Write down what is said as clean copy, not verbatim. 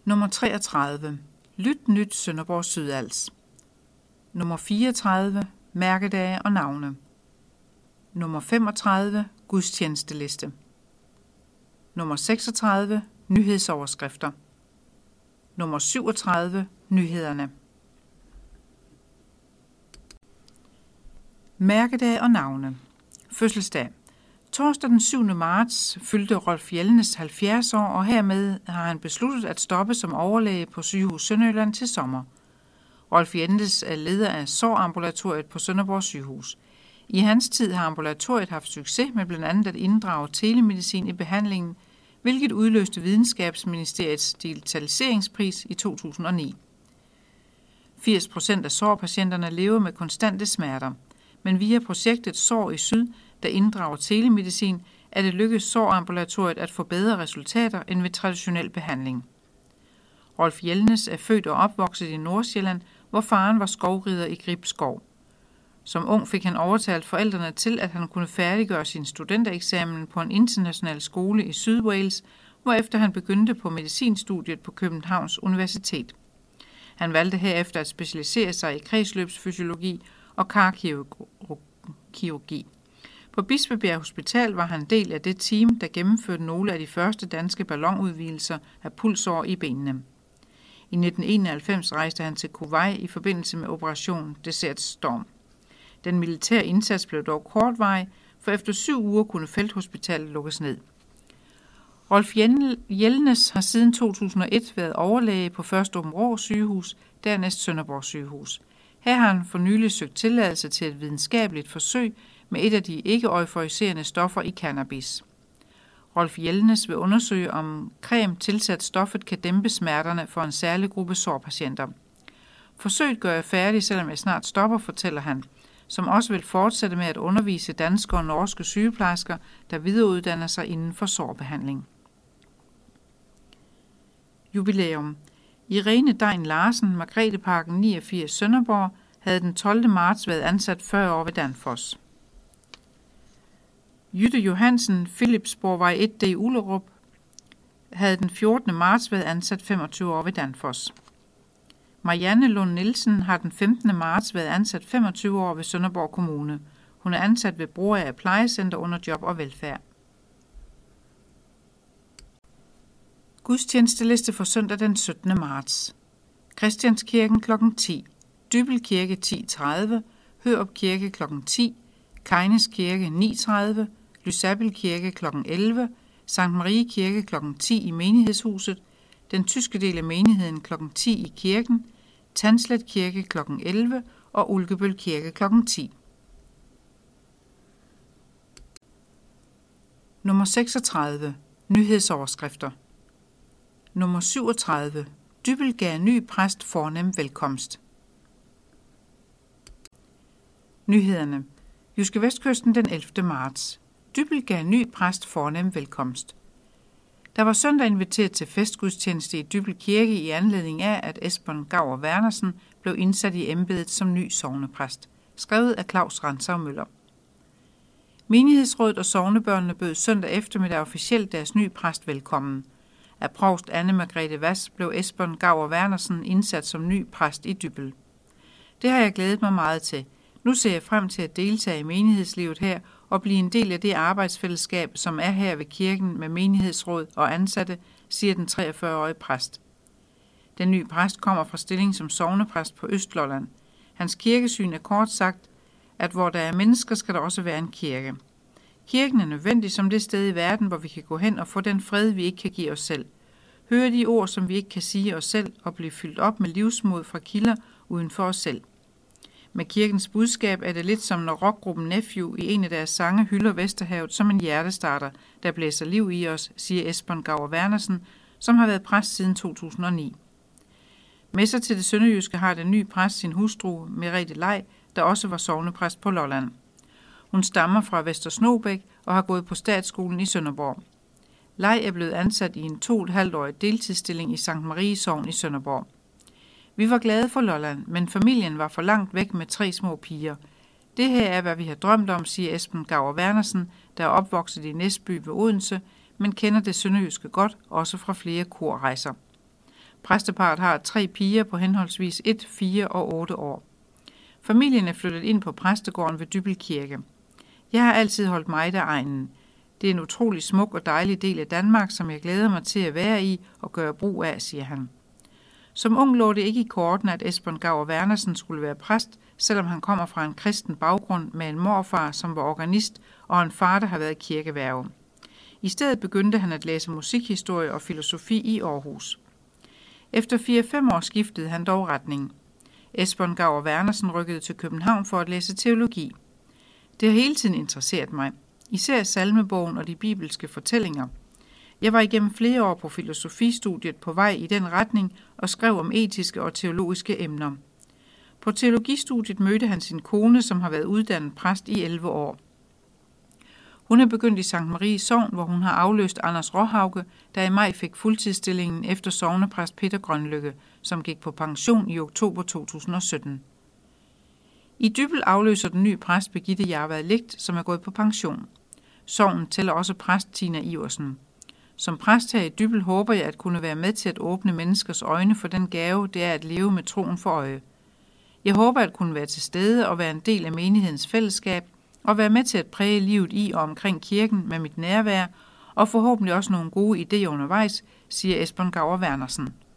Nummer 33. Lyt nyt Sønderborg Sydals. Nummer 34. Mærkedage og navne. Nummer 35. Gudstjenesteliste. Nummer 36. Nyhedsoverskrifter. Nummer 37. Nyhederne. Mærkedage og navne. Fødselsdag. Torsdag den 7. marts fyldte Rolf Jelnes 70 år, og hermed har han besluttet at stoppe som overlæge på Sygehus Sønderjylland til sommer. Rolf Jelnes er leder af sårambulatoriet på Sønderborg Sygehus. I hans tid har ambulatoriet haft succes med blandt andet at inddrage telemedicin i behandlingen, hvilket udløste Videnskabsministeriets digitaliseringspris i 2009. 80% af sårpatienterne lever med konstante smerter, men via projektet Sår i Syd, der inddrager telemedicin, er det lykkedes sårambulatoriet at få bedre resultater end ved traditionel behandling. Rolf Jelnes er født og opvokset i Nordsjælland, hvor faren var skovrider i Gribskov. Som ung fik han overtalt forældrene til, at han kunne færdiggøre sin studentereksamen på en international skole i Sydwales, hvorefter han begyndte på medicinstudiet på Københavns Universitet. Han valgte herefter at specialisere sig i kredsløbsfysiologi og karkirurgi. På Bispebjerg Hospital var han del af det team, der gennemførte nogle af de første danske ballonudvidelser af pulsår i benene. I 1991 rejste han til Kuwait i forbindelse med Operation Desert Storm. Den militære indsats blev dog kortvarig, for efter 7 uger kunne felthospitalet lukkes ned. Rolf Jelnes har siden 2001 været overlæge på først Aabenraa Sygehus, dernæst Sønderborg Sygehus. Her har han for nylig søgt tilladelse til et videnskabeligt forsøg med et af de ikke-euforiserende stoffer i cannabis. Rolf Jelnes vil undersøge, om creme tilsat stoffet kan dæmpe smerterne for en særlig gruppe sårpatienter. Forsøget gør jeg færdig, selvom jeg snart stopper, fortæller han, som også vil fortsætte med at undervise danske og norske sygeplejersker, der videreuddanner sig inden for sårbehandling. Jubilæum. Irene Dein Larsen, Margretheparken 89 Sønderborg, havde den 12. marts været ansat 40 år ved Danfoss. Jytte Johansen, Philipsborgvej 1D Ullerup, havde den 14. marts været ansat 25 år ved Danfoss. Marianne Lund Nielsen har den 15. marts været ansat 25 år ved Sønderborg Kommune. Hun er ansat ved Broager Plejecenter under Job og Velfærd. Gudstjenesteliste for søndag den 17. marts. Christianskirken kl. 10. Dybbøl Kirke 10.30. Hørup Kirke kl. 10. Kejnes Kirke 9.30. Lysabil Kirke kl. 11. Sankt Marie Kirke kl. 10 i menighedshuset. Den tyske del af menigheden kl. 10 i kirken. Tanslet Kirke kl. 11 og Ulkebøl Kirke kl. 10. Nummer 36. Nyhedsoverskrifter. Nummer 37. Dybbøl gav ny præst fornem velkomst. Nyhederne. Jyske Vestkysten den 11. marts. Dybbøl gav ny præst fornem velkomst. Der var søndag inviteret til festgudstjeneste i Dybbøl Kirke i anledning af, at Esben Gauer Wernersen blev indsat i embedet som ny sognepræst. Skrevet af Claus Rantzau Møller. Menighedsrådet og sognebørnene bød søndag eftermiddag officielt deres nye præst velkommen. Af provst Anne Margrethe Vass blev Esben Gauer Wernersen indsat som ny præst i Dybbøl. Det har jeg glædet mig meget til. Nu ser jeg frem til at deltage i menighedslivet her og blive en del af det arbejdsfællesskab, som er her ved kirken med menighedsråd og ansatte, siger den 43-årige præst. Den nye præst kommer fra stilling som sognepræst på Østlolland. Hans kirkesyn er kort sagt, at hvor der er mennesker, skal der også være en kirke. Kirken er nødvendig som det sted i verden, hvor vi kan gå hen og få den fred, vi ikke kan give os selv. Høre de ord, som vi ikke kan sige os selv, og blive fyldt op med livsmod fra kilder uden for os selv. Med kirkens budskab er det lidt som når rockgruppen Nephew i en af deres sange hylder Vesterhavet som en hjertestarter, der blæser liv i os, siger Esben Gauer Wernersen, som har været præst siden 2009. Med sig til det sønderjyske har den nye præst sin hustru, Merete Lej, der også var sognepræst på Lolland. Hun stammer fra Vester Snobæk og har gået på statsskolen i Sønderborg. Lej er blevet ansat i en 2,5-årig deltidsstilling i Sankt Marie Sogn i Sønderborg. Vi var glade for Lolland, men familien var for langt væk med 3 små piger. Det her er, hvad vi har drømt om, siger Esben Gauer Wernersen, der er opvokset i Næsby ved Odense, men kender det sønderjyske godt, også fra flere korrejser. Præsteparret har 3 piger på henholdsvis 1, 4 og 8 år. Familien er flyttet ind på præstegården ved Dybbøl Kirke. Jeg har altid holdt meget af egnen. Det er en utrolig smuk og dejlig del af Danmark, som jeg glæder mig til at være i og gøre brug af, siger han. Som ung lå det ikke i kortene, at Esben Gauer Wernersen skulle være præst, selvom han kommer fra en kristen baggrund med en morfar, som var organist, og en far, der har været kirkeværge. I stedet begyndte han at læse musikhistorie og filosofi i Aarhus. Efter 4-5 år skiftede han dog retning. Esben Gauer Wernersen rykkede til København for at læse teologi. Det har hele tiden interesseret mig, især salmebogen og de bibelske fortællinger. Jeg var igennem flere år på filosofistudiet på vej i den retning og skrev om etiske og teologiske emner. På teologistudiet mødte han sin kone, som har været uddannet præst i 11 år. Hun er begyndt i Sankt Marie Sogn, hvor hun har afløst Anders Råhauke, der i maj fik fuldtidsstillingen efter sognepræst Peter Grønlykke, som gik på pension i oktober 2017. I Dybbøl afløser den nye præst Birgitte Jarvad Ligt, som er gået på pension. Sognen tæller også præst Tina Iversen. Som præst her i Dybbøl håber jeg at kunne være med til at åbne menneskers øjne for den gave, det er at leve med troen for øje. Jeg håber at kunne være til stede og være en del af menighedens fællesskab, og være med til at præge livet i og omkring kirken med mit nærvær, og forhåbentlig også nogle gode idéer undervejs, siger Esben Gauer Wernersen.